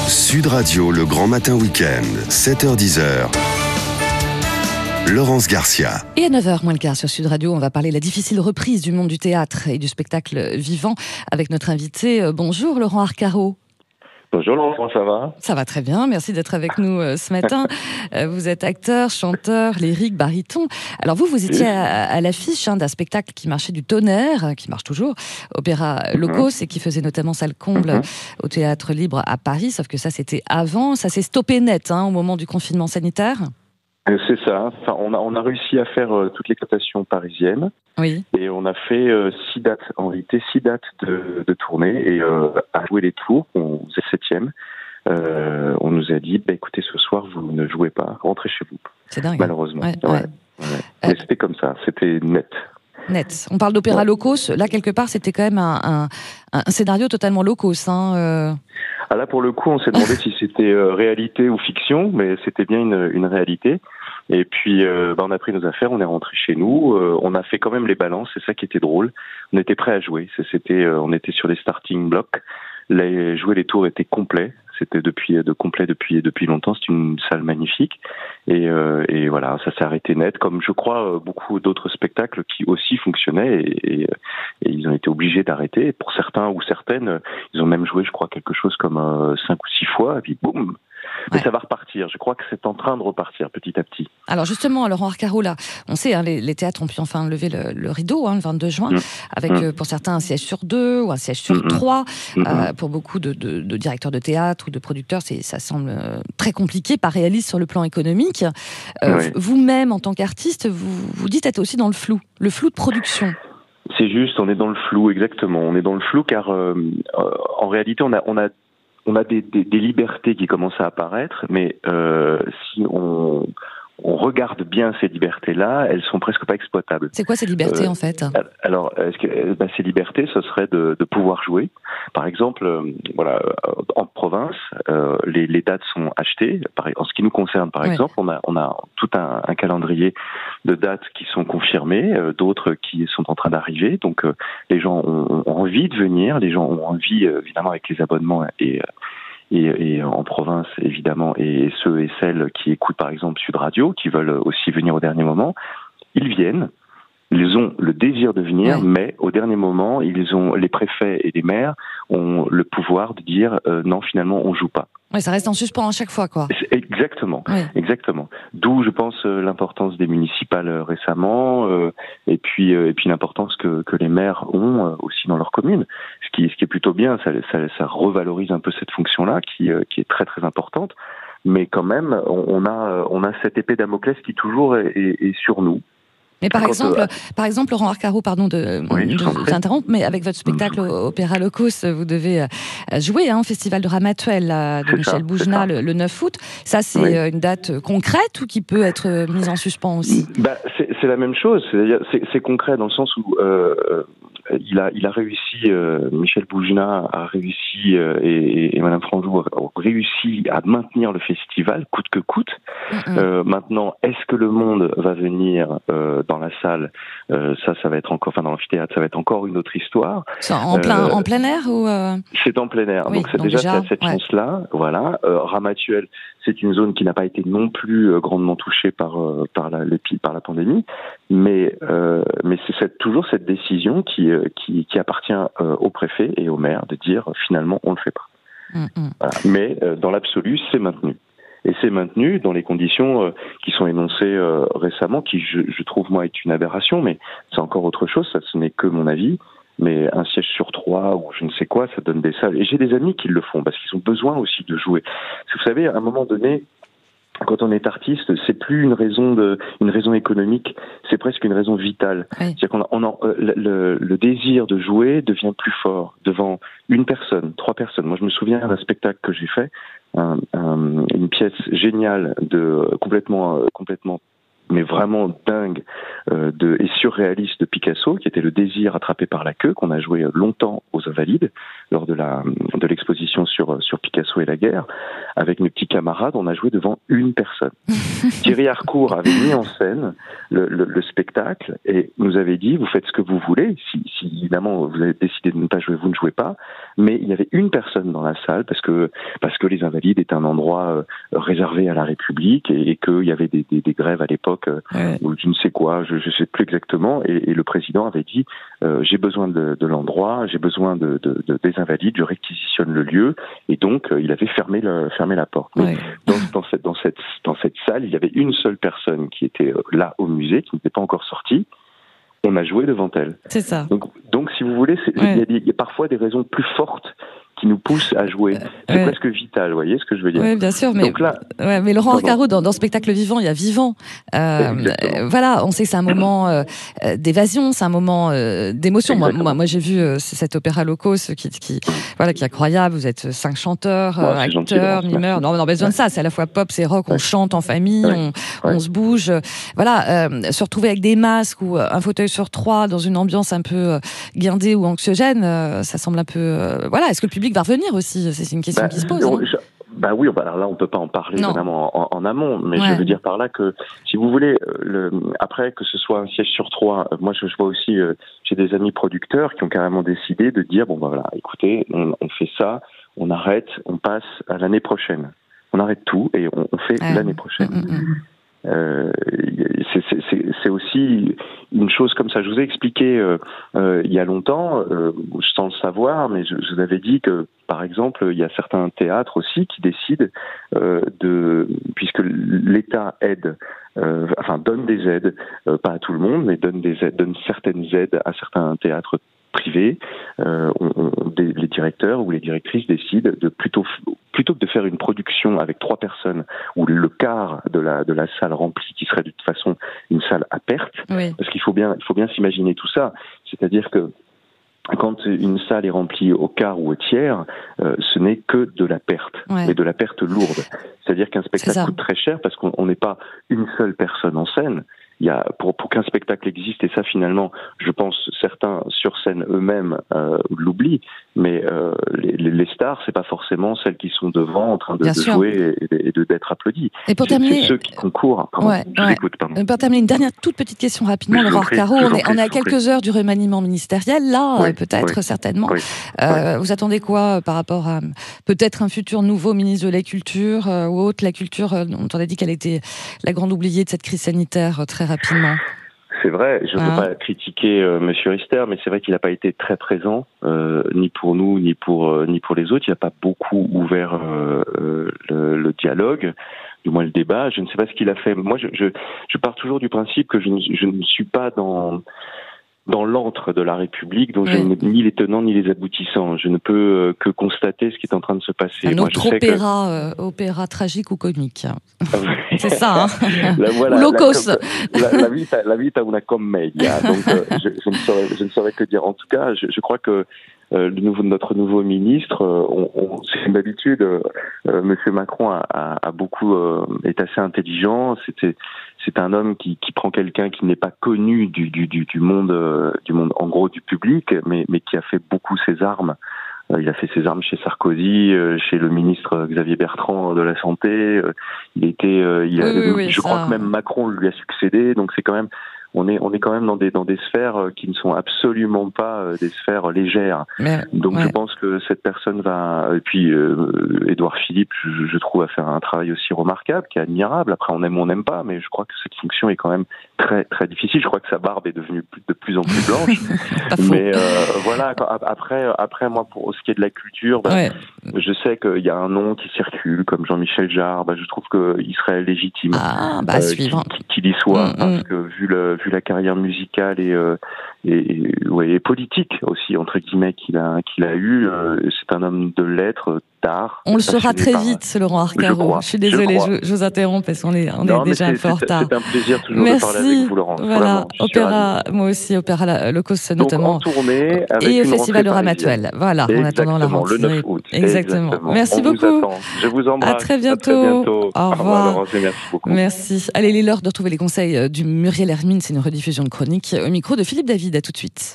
Sud Radio, le grand matin week-end, 7h-10h. Laurence Garcia. Et à 9h moins le quart sur Sud Radio, on va parler de la difficile reprise du monde du théâtre et du spectacle vivant avec notre invité. Bonjour Laurent Arcaro. Bonjour Laurent, comment ça va ? Ça va très bien, merci d'être avec nous ce matin. Vous êtes acteur, chanteur, lyrique, baryton. Alors vous étiez à l'affiche d'un spectacle qui marchait du tonnerre, qui marche toujours, Opéra Locos, et qui faisait notamment salle comble au Théâtre Libre à Paris, sauf que ça c'était avant, ça s'est stoppé net au moment du confinement sanitaire. C'est ça, enfin, on a réussi à faire toutes les cotations parisiennes. Oui. Et on a fait 6 dates, en réalité 6 dates de tournée, et à jouer les tours, on faisait 7e. On nous a dit, écoutez, ce soir vous ne jouez pas, rentrez chez vous. C'est dingue. Malheureusement. Ouais. Mais c'était comme ça, c'était net. On parle d'Opéra Locos, là quelque part c'était quand même un scénario totalement locos. Ah là pour le coup on s'est demandé si c'était réalité ou fiction, mais c'était bien une réalité. Et puis on a pris nos affaires, on est rentré chez nous, on a fait quand même les balances, c'est ça qui était drôle. On était prêts à jouer, on était sur les starting blocks, jouer les tours étaient complets, c'était complet depuis longtemps, c'est une salle magnifique. Et voilà, ça s'est arrêté net, comme je crois beaucoup d'autres spectacles qui aussi fonctionnaient et ils ont été obligés d'arrêter. Pour certains ou certaines, ils ont même joué, je crois, quelque chose comme 5 ou 6 fois, et puis boum. Mais ça va repartir, je crois que c'est en train de repartir petit à petit. Alors justement, Laurent Arcaro, là, on sait, les théâtres ont pu enfin lever le rideau le 22 juin, avec pour certains un siège sur 2 ou un siège sur 3. Pour beaucoup de directeurs de théâtre ou de producteurs, ça semble très compliqué, pas réaliste sur le plan économique. Vous-même, en tant qu'artiste, vous dites être aussi dans le flou de production. C'est juste, on est dans le flou, exactement. On est dans le flou car en réalité, on a des libertés qui commencent à apparaître, mais si on regarde bien ces libertés-là, elles sont presque pas exploitables. C'est quoi ces libertés en fait ? Alors, ces libertés, ce serait de pouvoir jouer. Par exemple, en province, les dates sont achetées. En ce qui nous concerne, par exemple, on a tout un calendrier de dates qui sont confirmées, d'autres qui sont en train d'arriver. Donc, les gens ont envie de venir, les gens ont envie, évidemment, avec les abonnements et en province, évidemment, et ceux et celles qui écoutent, par exemple, Sud Radio, qui veulent aussi venir au dernier moment, ils viennent, ils ont le désir de venir, mais au dernier moment, les préfets et les maires ont le pouvoir de dire non, finalement, on joue pas. Oui, ça reste en suspens à chaque fois, quoi. Exactement. D'où, je pense, l'importance des municipales récemment, et puis l'importance que les maires ont aussi dans leur commune. Ce qui est plutôt bien, ça revalorise un peu cette fonction-là, qui est très très importante. Mais quand même, on a cette épée Damoclès qui toujours est sur nous. Mais par exemple, Laurent Arcaro, pardon de vous interrompre, mais avec votre spectacle Opéra Locos, vous devez jouer au Festival de Ramatuelle de Michel Boujna le 9 août. Ça, c'est une date concrète ou qui peut être mise en suspens aussi ? C'est la même chose. C'est concret dans le sens où il a réussi, Michel Boujna a réussi et Madame Franjou a réussi à maintenir le festival coûte que coûte. Maintenant, est-ce que le monde va venir dans la salle, ça va être encore, dans l'amphithéâtre, ça va être encore une autre histoire. En plein air ou C'est en plein air, donc c'est déjà cette chance-là. Voilà. Ramatuelle, c'est une zone qui n'a pas été non plus grandement touchée par la pandémie, mais c'est toujours cette décision qui appartient au préfet et au maire de dire finalement on le fait pas. Voilà. Mais dans l'absolu, c'est maintenu. Et c'est maintenu dans les conditions qui sont énoncées récemment, qui je trouve moi est une aberration, mais c'est encore autre chose, ça ce n'est que mon avis. Mais un siège sur 3 ou je ne sais quoi, ça donne des salles. Et j'ai des amis qui le font parce qu'ils ont besoin aussi de jouer. Vous savez, à un moment donné, quand on est artiste, c'est plus une raison économique, c'est presque une raison vitale. C'est-à-dire le désir de jouer devient plus fort devant une personne, 3 personnes. Moi, je me souviens d'un spectacle que j'ai fait, une pièce géniale complètement mais vraiment dingue et surréaliste de Picasso, qui était Le désir attrapé par la queue, qu'on a joué longtemps aux Invalides lors de l'exposition sur Picasso et la guerre, avec mes petits camarades, on a joué devant une personne. Thierry Harcourt avait mis en scène le spectacle et nous avait dit, vous faites ce que vous voulez, si évidemment vous avez décidé de ne pas jouer, vous ne jouez pas, mais il y avait une personne dans la salle parce que les Invalides est un endroit réservé à la République et qu'il y avait des grèves à l'époque, ou je ne sais quoi, je ne sais plus exactement, et le président avait dit, j'ai besoin de l'endroit, j'ai besoin des Invalides, je réquisitionne le lieu, et donc il avait fermé la porte. Ouais. Dans cette salle, il y avait une seule personne qui était là au musée, qui n'était pas encore sortie. On a joué devant elle. C'est ça. Donc si vous voulez, il y a parfois des raisons plus fortes qui nous pousse à jouer. C'est presque vital, vous voyez ce que je veux dire? Oui, bien sûr. Mais, donc là, mais Laurent Arcaro, dans Spectacle Vivant, il y a Vivant. Voilà, on sait que c'est un moment d'évasion, c'est un moment d'émotion. Moi, j'ai vu cet opéra Locos qui est incroyable. Vous êtes 5 chanteurs, acteurs, mimeurs. Non, besoin de ça. C'est à la fois pop, c'est rock. On chante en famille, on se bouge. Voilà, se retrouver avec des masques ou un fauteuil sur 3 dans une ambiance un peu guindée ou anxiogène, ça semble un peu. Voilà, est-ce que le public va revenir aussi? C'est une question qui se pose. Oui, alors là, on peut pas en parler vraiment en amont, mais je veux dire par là que, si vous voulez, après que ce soit un siège sur 3, moi je vois aussi, j'ai des amis producteurs qui ont carrément décidé de dire, voilà, écoutez, on fait ça, on arrête, on passe à l'année prochaine. On arrête tout et on fait l'année prochaine. C'est aussi une chose comme ça. Je vous ai expliqué il y a longtemps, sans le savoir, mais je vous avais dit que, par exemple, il y a certains théâtres aussi qui décident puisque l'État aide, donne des aides, pas à tout le monde, mais donne certaines aides à certains théâtres privés, les directeurs ou les directrices décident de plutôt que de faire une production avec 3 personnes ou le quart de la salle remplie, qui serait de toute façon une salle à perte, parce qu'il faut bien s'imaginer tout ça. C'est-à-dire que quand une salle est remplie au quart ou au tiers, ce n'est que de la perte, et de la perte lourde. C'est-à-dire qu'un spectacle coûte très cher parce qu'on n'est pas une seule personne en scène. Il y a, pour qu'un spectacle existe, et ça finalement, je pense certains sur scène eux-mêmes l'oublient, mais les stars, c'est pas forcément celles qui sont devant en train de jouer et d'être applaudies. Et pour terminer, c'est ceux qui concourent. Je vous écoute, pardon. Pour terminer, une dernière toute petite question rapidement, Laurent Arcaro. On est à quelques heures du remaniement ministériel, là, peut-être, certainement. Vous attendez quoi par rapport à peut-être un futur nouveau ministre de la Culture ou autre? La culture, on a dit qu'elle était la grande oubliée de cette crise sanitaire très rapidement. C'est vrai, je ne veux pas critiquer Monsieur Rister, mais c'est vrai qu'il n'a pas été très présent, ni pour nous, ni pour les autres. Il n'a pas beaucoup ouvert le dialogue, du moins le débat. Je ne sais pas ce qu'il a fait. Moi, je pars toujours du principe que je ne suis pas dans l'antre de la République, dont je n'ai ni les tenants ni les aboutissants. Je ne peux que constater ce qui est en train de se passer. Un autre opéra tragique ou comique. C'est ça, hein. Voilà, Locos. La vita una commedia. Donc, je ne saurais que dire. En tout cas, je crois que notre nouveau ministre, c'est une habitude. Monsieur Macron a beaucoup est assez intelligent. C'est un homme qui prend quelqu'un qui n'est pas connu du monde en gros du public, mais qui a fait beaucoup ses armes. Il a fait ses armes chez Sarkozy, chez le ministre Xavier Bertrand de la Santé. Je crois que même Macron lui a succédé. Donc c'est quand même, on est quand même dans des sphères qui ne sont absolument pas des sphères légères. Donc je pense que cette personne va. Et puis Édouard Philippe, je trouve, a fait un travail aussi remarquable, qui est admirable. Après, on aime ou on n'aime pas, mais je crois que cette fonction est quand même très très difficile. Je crois que sa barbe est devenue de plus en plus blanche. Mais voilà. Après, moi, pour ce qui est de la culture, je sais qu'il y a un nom qui circule, comme Jean-Michel Jarre. Je trouve qu'il serait légitime qu'il y soit, parce que vu la carrière musicale et politique aussi, entre guillemets, qu'il a eu, c'est un homme de lettres, d'art. On le saura très vite, Laurent Arcaro. Je suis désolée, je vous interromps parce qu'on est déjà un peu en retard. C'est un plaisir toujours de parler avec vous, Laurent. Voilà, moi aussi, Opéra Locos notamment. Donc, en tournée avec et au Festival de Ramatuelle. Voilà, en attendant la rentrée. Le 9 août. Exactement. Merci beaucoup. Je vous embrasse. À très bientôt. Au revoir. Laurent, merci beaucoup. Merci. Allez, il est l'heure de retrouver les conseils du Muriel Hermine. C'est une rediffusion de chronique au micro de Philippe David. À tout de suite.